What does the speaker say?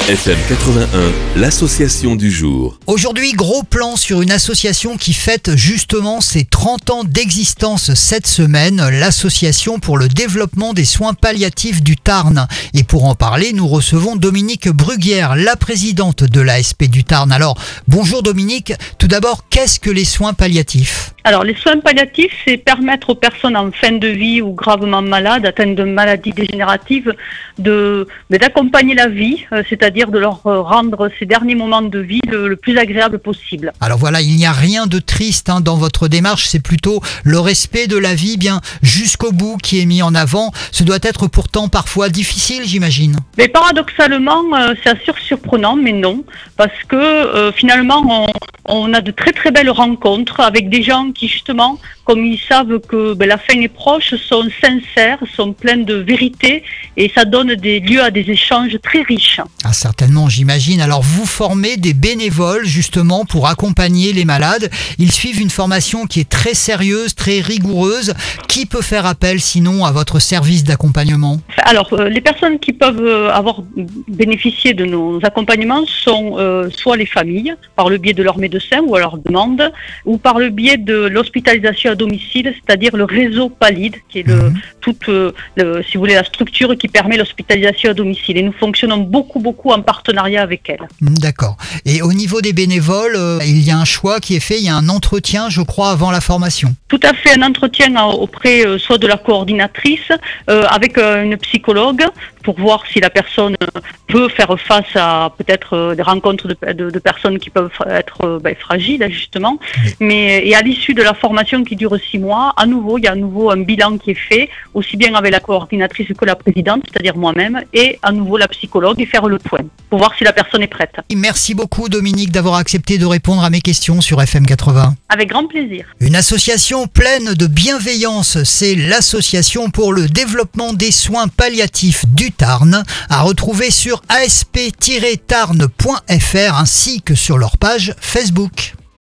FM 81, l'association du jour. Aujourd'hui, gros plan sur une association qui fête justement ses 30 ans d'existence cette semaine, l'association pour le développement des soins palliatifs du Tarn. Et pour en parler, nous recevons Dominique Bruguière, la présidente de l'ASP du Tarn. Alors, bonjour Dominique. Tout d'abord, qu'est-ce que les soins palliatifs ? Alors, les soins palliatifs, c'est permettre aux personnes en fin de vie ou gravement malades, atteintes de maladies dégénératives, d'accompagner la vie, c'est-à-dire de leur rendre ces derniers moments de vie le plus agréable possible. Alors voilà, il n'y a rien de triste dans votre démarche, c'est plutôt le respect de la vie bien jusqu'au bout qui est mis en avant. Ce doit être pourtant parfois difficile, j'imagine. Mais paradoxalement, c'est assez surprenant, mais non, parce que finalement, on a de très très belles rencontres avec des gens qui justement, comme ils savent que la fin est proche, sont sincères, sont pleins de vérité et ça donne des lieux à des échanges très riches. Ah, certainement, j'imagine. Alors vous formez des bénévoles justement pour accompagner les malades. Ils suivent une formation qui est très sérieuse, très rigoureuse. Qui peut faire appel sinon à votre service d'accompagnement ? Alors, les personnes qui peuvent avoir bénéficié de nos accompagnements sont soit les familles, par le biais de leur médecin ou à leur demande, ou par le biais de l'hospitalisation à domicile, c'est-à-dire le réseau PALID, qui est si vous voulez, la structure qui permet l'hospitalisation à domicile. Et nous fonctionnons beaucoup en partenariat avec elle. D'accord. Et au niveau des bénévoles, il y a un choix qui est fait, il y a un entretien, je crois, avant la formation. Tout à fait, un entretien auprès soit de la coordinatrice, avec une psychologue, pour voir si la personne peut faire face à peut-être des rencontres de personnes qui peuvent être fragiles, justement. Oui. Et à l'issue de la formation qui dure 6 mois, il y a à nouveau un bilan qui est fait, aussi bien avec la coordinatrice que la présidente, c'est-à-dire moi-même, et à nouveau la psychologue, et faire le point, pour voir si la personne est prête. Merci beaucoup Dominique d'avoir accepté de répondre à mes questions sur FM 80. Avec grand plaisir. Une association pleine de bienveillance, c'est l'association pour le développement des soins palliatifs du Tarn, à retrouver sur asp-tarn.fr ainsi que sur leur page Facebook.